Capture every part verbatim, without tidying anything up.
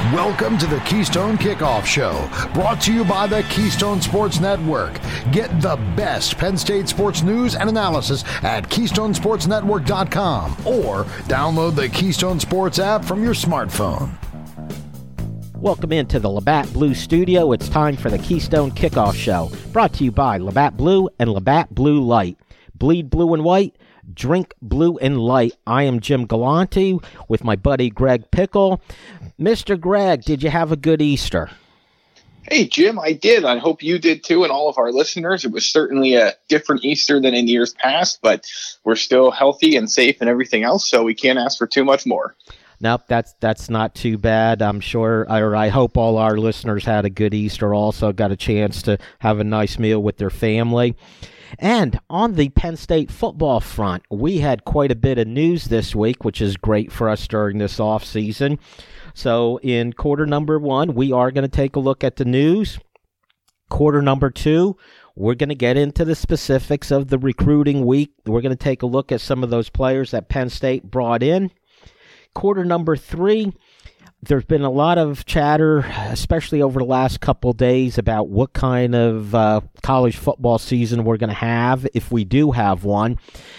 Welcome to the Keystone Kickoff Show, brought to you by the Keystone Sports Network. Get the best Penn State sports news and analysis at keystone sports network dot com or download the Keystone Sports app from your smartphone. Welcome into the Labatt Blue Studio. It's time for the Keystone Kickoff Show, brought to you by Labatt Blue and Labatt Blue Light. Bleed blue and white, drink blue and light. I am Jim Galante with my buddy Greg Pickle. Mister Greg, did you have a good Easter? Hey, Jim, I did. I hope you did too, and all of our listeners. It was certainly a different Easter than in years past, but we're still healthy and safe and everything else, so we can't ask for too much more. Nope, that's that's not too bad. I'm sure, or I hope all our listeners had a good Easter also, got a chance to have a nice meal with their family. And on the Penn State football front, we had quite a bit of news this week, which is great for us during this off season. So in quarter number one, we are going to take a look at the news. Quarter number two, we're going to get into the specifics of the recruiting week. We're going to take a look at some of those players that Penn State brought in. Quarter number three, there's been a lot of chatter, especially over the last couple days, about what kind of uh, college football season we're going to have, if we do have one.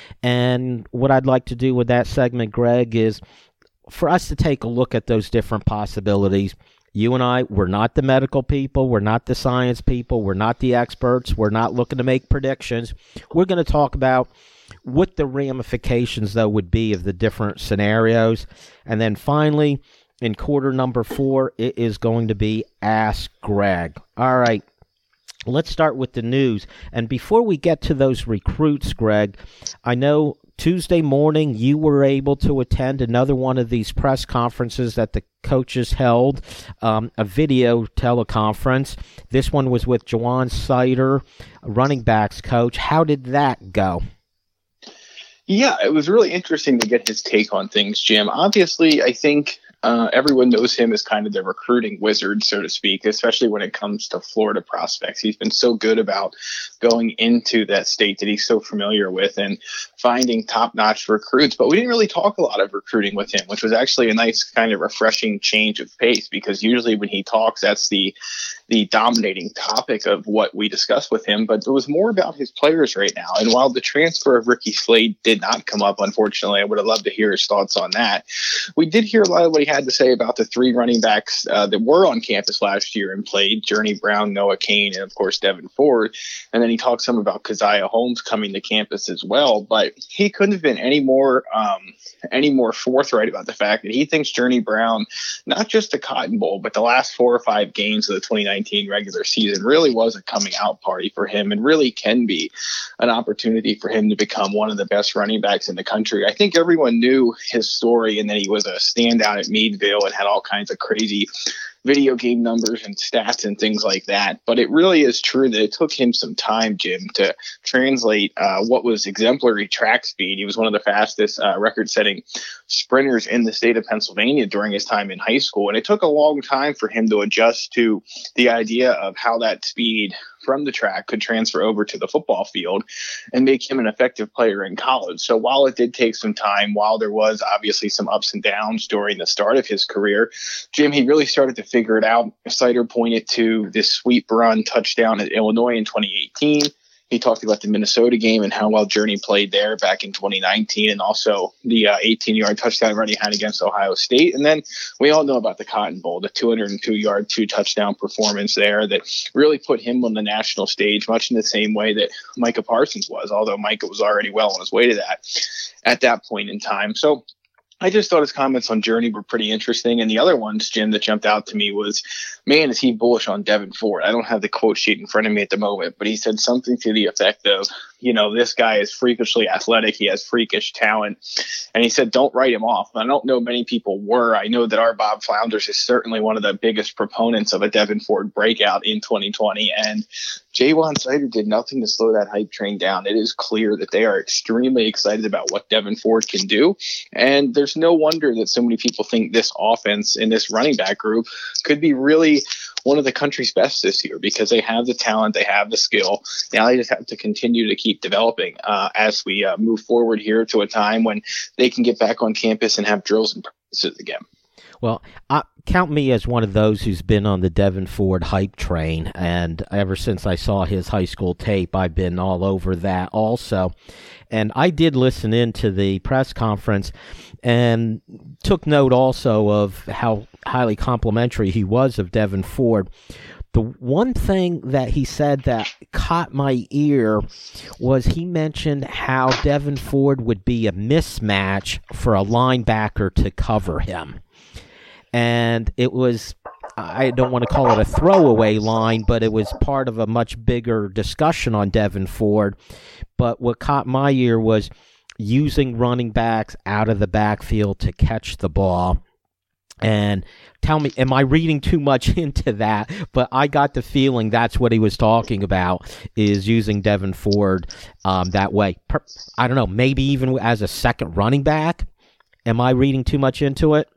And what I'd like to do with that segment, Greg, is for us to take a look at those different possibilities. You and I, we're not the medical people. We're not the science people. We're not the experts. We're not looking to make predictions. We're going to talk about what the ramifications, though, would be of the different scenarios. And then finally, in quarter number four, it is going to be Ask Greg. All right, let's start with the news. And before we get to those recruits, Greg, I know Tuesday morning you were able to attend another one of these press conferences that the coaches held, um, a video teleconference. This one was with Juwan Sider, running backs coach. How did that go? Yeah, it was really interesting to get his take on things, Jim. Obviously, I think uh, everyone knows him as kind of the recruiting wizard, so to speak, especially when it comes to Florida prospects. He's been so good about going into that state that he's so familiar with and finding top-notch recruits. But we didn't really talk a lot of recruiting with him, which was actually a nice kind of refreshing change of pace, because usually when he talks, that's the the dominating topic of what we discuss with him. But it was more about his players right now. And while the transfer of Ricky Slade did not come up, unfortunately, I would have loved to hear his thoughts on that. We did hear a lot of what he had to say about the three running backs uh, that were on campus last year and played: Journey Brown, Noah Cain, and of course Devin Ford. And then he talked some about Keziah Holmes coming to campus as well. But he couldn't have been any more um, any more forthright about the fact that he thinks Journey Brown, not just the Cotton Bowl, but the last four or five games of the twenty nineteen regular season really was a coming out party for him, and really can be an opportunity for him to become one of the best running backs in the country. I think everyone knew his story, and that he was a standout at Meadville and had all kinds of crazy video game numbers and stats and things like that. But it really is true that it took him some time, Jim, to translate uh, what was exemplary track speed. He was one of the fastest uh, record-setting sprinters in the state of Pennsylvania during his time in high school. And it took a long time for him to adjust to the idea of how that speed from the track could transfer over to the football field and make him an effective player in college. So while it did take some time, while there was obviously some ups and downs during the start of his career, Jim, he really started to figure it out. Sider pointed to this sweep run touchdown at Illinois in twenty eighteen. He talked about the Minnesota game and how well Journey played there back in twenty nineteen, and also the uh, eighteen-yard touchdown run he had against Ohio State. And then we all know about the Cotton Bowl, the two hundred two-yard, two-touchdown performance there that really put him on the national stage, much in the same way that Micah Parsons was, although Micah was already well on his way to that at that point in time. So I just thought his comments on Journey were pretty interesting. And the other ones, Jim, that jumped out to me was, man, is he bullish on Devin Ford? I don't have the quote sheet in front of me at the moment, but he said something to the effect of, you know, this guy is freakishly athletic. He has freakish talent. And he said, don't write him off. I don't know many people were. I know that our Bob Flounders is certainly one of the biggest proponents of a Devin Ford breakout in twenty twenty. And Juwan Sider did nothing to slow that hype train down. It is clear that they are extremely excited about what Devin Ford can do. And there's no wonder that so many people think this offense and this running back group could be really one of the country's best this year, because they have the talent, they have the skill. Now they just have to continue to keep developing uh, as we uh, move forward here to a time when they can get back on campus and have drills and practices again. Well, I, count me as one of those who's been on the Devin Ford hype train, and ever since I saw his high school tape, I've been all over that also. And I did listen in to the press conference and took note also of how highly complimentary he was of Devin Ford. The one thing that he said that caught my ear was he mentioned how Devin Ford would be a mismatch for a linebacker to cover him. And it was, I don't want to call it a throwaway line, but it was part of a much bigger discussion on Devin Ford. But what caught my ear was using running backs out of the backfield to catch the ball. And tell me, am I reading too much into that? But I got the feeling that's what he was talking about, is using Devin Ford um, that way. Per- I don't know, maybe even as a second running back. Am I reading too much into it?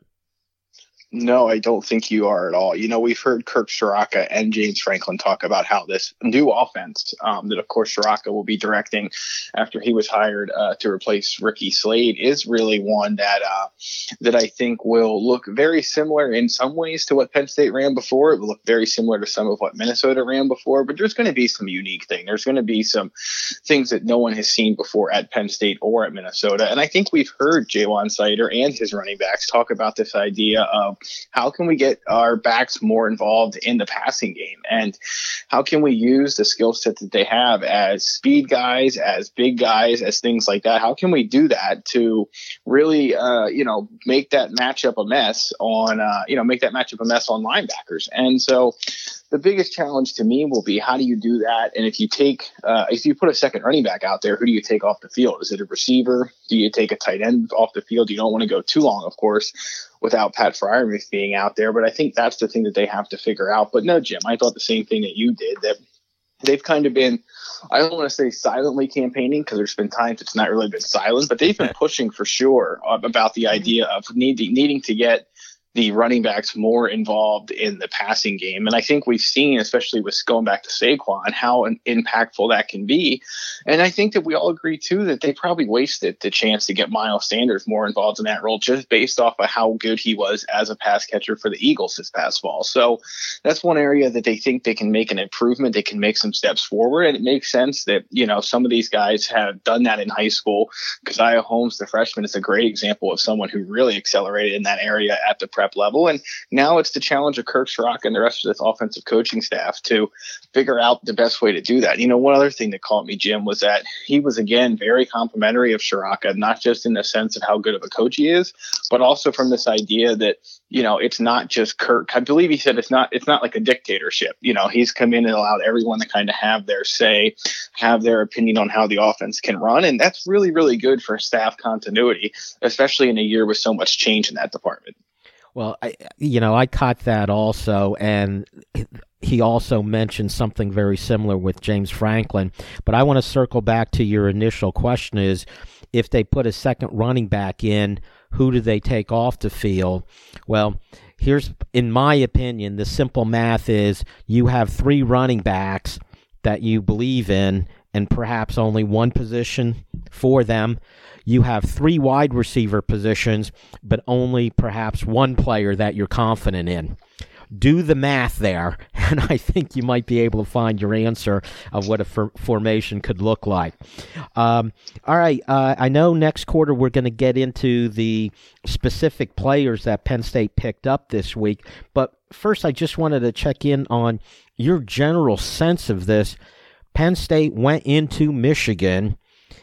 No, I don't think you are at all. You know, we've heard Kirk Ciarrocca and James Franklin talk about how this new offense um, that, of course, Ciarrocca will be directing after he was hired uh, to replace Ricky Slade is really one that uh, that I think will look very similar in some ways to what Penn State ran before. It will look very similar to some of what Minnesota ran before, but there's going to be some unique thing. There's going to be some things that no one has seen before at Penn State or at Minnesota. And I think we've heard Jalen Sider and his running backs talk about this idea of how can we get our backs more involved in the passing game, and how can we use the skill set that they have as speed guys, as big guys, as things like that? How can we do that to really, uh, you know, make that matchup a mess on, uh, you know, make that matchup a mess on linebackers? And so the biggest challenge to me will be, how do you do that? And if you take, uh, if you put a second running back out there, who do you take off the field? Is it a receiver? Do you take a tight end off the field? You don't want to go too long, of course, without Pat Freiermuth being out there. But I think that's the thing that they have to figure out. But no, Jim, I thought the same thing that you did, that they've kind of been, I don't want to say silently campaigning, because there's been times it's not really been silent, but they've been pushing for sure about the idea of need, needing to get the running backs more involved in the passing game. And I think we've seen, especially with going back to Saquon, how impactful that can be. And I think that we all agree, too, that they probably wasted the chance to get Miles Sanders more involved in that role just based off of how good he was as a pass catcher for the Eagles this past fall. So that's one area that they think they can make an improvement. They can make some steps forward. And it makes sense that, you know, some of these guys have done that in high school. Keziah Holmes, the freshman, is a great example of someone who really accelerated in that area at the prep level. And now it's the challenge of Kirk Ciarrocca and the rest of this offensive coaching staff to figure out the best way to do that. You know, one other thing that caught me, Jim, was that he was, again, very complimentary of Ciarrocca, not just in the sense of how good of a coach he is, but also from this idea that, you know, it's not just Kirk. I believe he said it's not it's not like a dictatorship. You know, he's come in and allowed everyone to kind of have their say, have their opinion on how the offense can run. And that's really, really good for staff continuity, especially in a year with so much change in that department. Well, I, you know, I caught that also, and he also mentioned something very similar with James Franklin. But I want to circle back to your initial question is, if they put a second running back in, who do they take off the field? Well, here's, in my opinion, the simple math is you have three running backs that you believe in, and perhaps only one position for them. You have three wide receiver positions, but only perhaps one player that you're confident in. Do the math there, and I think you might be able to find your answer of what a for- formation could look like. Um, all right, uh, I know next quarter we're going to get into the specific players that Penn State picked up this week, but first I just wanted to check in on your general sense of this. Penn State went into Michigan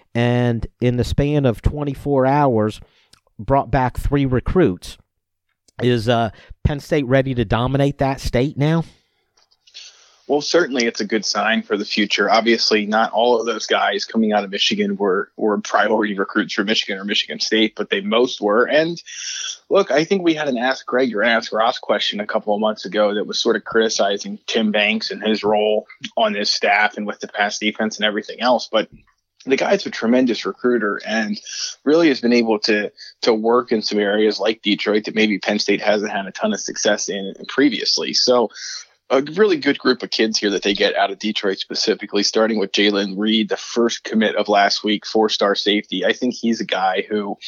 and in the span of twenty-four hours brought back three recruits. Is uh, Penn State ready to dominate that state now? Well, certainly it's a good sign for the future. Obviously, not all of those guys coming out of Michigan were, were priority recruits for Michigan or Michigan State, but they most were. And look, I think we had an Ask Greg or Ask Ross question a couple of months ago that was sort of criticizing Tim Banks and his role on his staff and with the pass defense and everything else. But the guy's a tremendous recruiter and really has been able to to work in some areas like Detroit that maybe Penn State hasn't had a ton of success in previously. So a really good group of kids here that they get out of Detroit specifically, starting with Jalen Reed, the first commit of last week, four-star safety. I think he's a guy who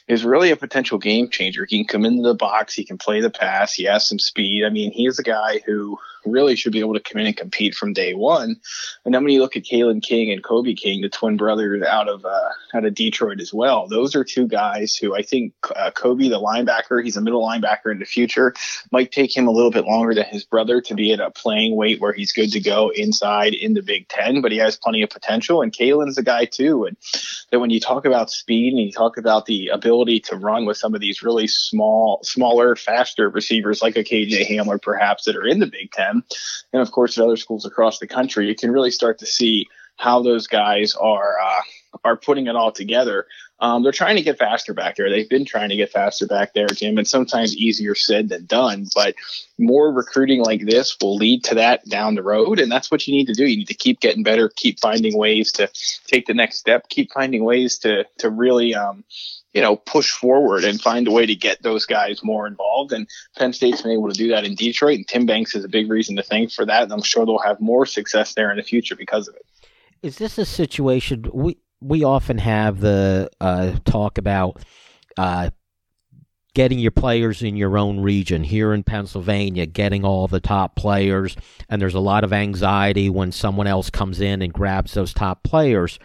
is really a potential game changer. He can come into the box. He can play the pass. He has some speed. I mean, he is a guy who really should be able to come in and compete from day one. And then when you look at Kalen King and Kobe King, the twin brothers out of uh, out of Detroit as well, those are two guys who I think uh, Kobe, the linebacker, he's a middle linebacker in the future, might take him a little bit longer than his brother to be at a playing weight where he's good to go inside in the Big Ten, but he has plenty of potential. And Kalen's a guy too. And that when you talk about speed and you talk about the ability to run with some of these really small, smaller, faster receivers like a K J Hamler perhaps that are in the Big Ten, and of course at other schools across the country, you can really start to see how those guys are uh, are putting it all together. Um, they're trying to get faster back there. They've been trying to get faster back there, Jim, and sometimes easier said than done. But more recruiting like this will lead to that down the road, and that's what you need to do. You need to keep getting better, keep finding ways to take the next step, keep finding ways to to really um, you know, push forward and find a way to get those guys more involved. And Penn State's been able to do that in Detroit, and Tim Banks is a big reason to thank for that. And I'm sure they'll have more success there in the future because of it. Is this a situation we we often have the uh, talk about uh, getting your players in your own region here in Pennsylvania, getting all the top players, and there's a lot of anxiety when someone else comes in and grabs those top players.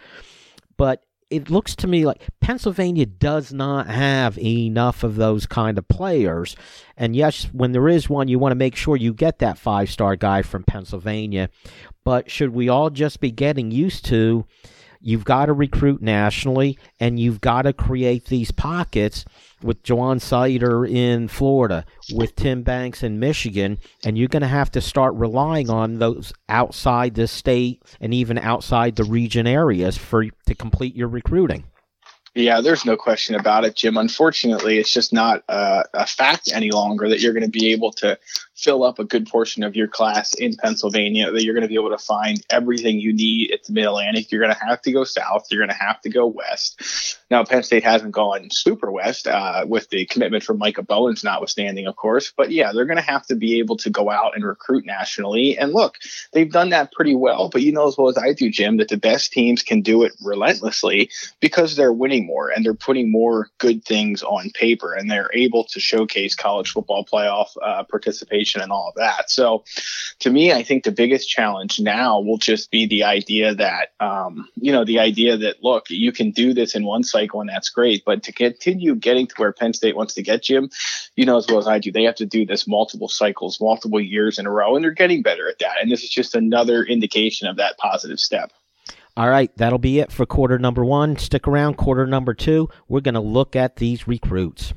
But it looks to me like Pennsylvania does not have enough of those kind of players. And yes, when there is one, you want to make sure you get that five-star guy from Pennsylvania. But should we all just be getting used to, you've got to recruit nationally, and you've got to create these pockets with Juwan Sider in Florida, with Tim Banks in Michigan, and you're going to have to start relying on those outside the state and even outside the region areas for to complete your recruiting. Yeah, there's no question about it, Jim. Unfortunately, it's just not uh, a fact any longer that you're going to be able to fill up a good portion of your class in Pennsylvania, that you're going to be able to find everything you need at the Mid-Atlantic. You're going to have to go south. You're going to have to go west. Now, Penn State hasn't gone super west uh, with the commitment from Micah Bowens notwithstanding, of course. But, yeah, they're going to have to be able to go out and recruit nationally. And, look, they've done that pretty well. But you know as well as I do, Jim, that the best teams can do it relentlessly because they're winning more and they're putting more good things on paper, and they're able to showcase college football playoff uh, participation and all of that. So to me, I think the biggest challenge now will just be the idea that, um, you know, the idea that, look, you can do this in one cycle and that's great, but to continue getting to where Penn State wants to get, Jim, you know as well as I do, they have to do this multiple cycles, multiple years in a row, and they're getting better at that. And this is just another indication of that positive step. All right, that'll be it for quarter number one. Stick around, quarter number two. We're going to look at these recruits.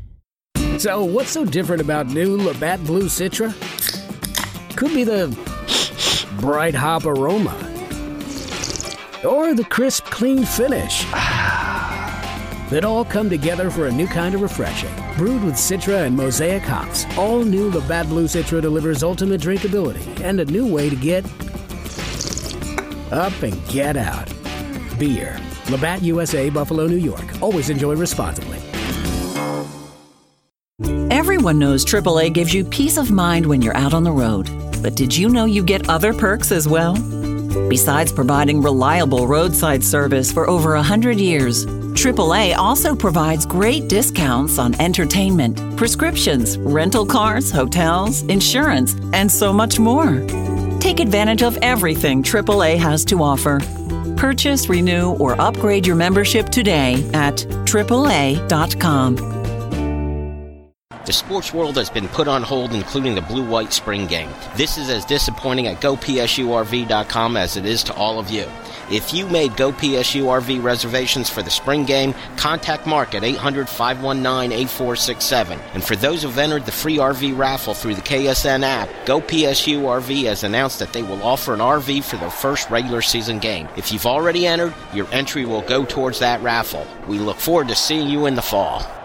So what's so different about new Labatt Blue Citra? Could be the bright hop aroma, or the crisp, clean finish. That all come together for a new kind of refreshing. Brewed with Citra and Mosaic hops, all new Labatt Blue Citra delivers ultimate drinkability and a new way to get up and get out. Beer. Labatt U S A, Buffalo, New York. Always enjoy responsibly. Everyone knows triple A gives you peace of mind when you're out on the road. But did you know you get other perks as well? Besides providing reliable roadside service for over one hundred years, triple A also provides great discounts on entertainment, prescriptions, rental cars, hotels, insurance, and so much more. Take advantage of everything triple A has to offer. Purchase, renew, or upgrade your membership today at triple A dot com. The sports world has been put on hold, including the Blue-White Spring Game. This is as disappointing at Go P S U R V dot com as it is to all of you. If you made Go P S U R V reservations for the spring game, contact Mark at eight hundred, five one nine, eight four six seven. And for those who've entered the free R V raffle through the K S N app, Go P S U R V has announced that they will offer an R V for their first regular season game. If you've already entered, your entry will go towards that raffle. We look forward to seeing you in the fall.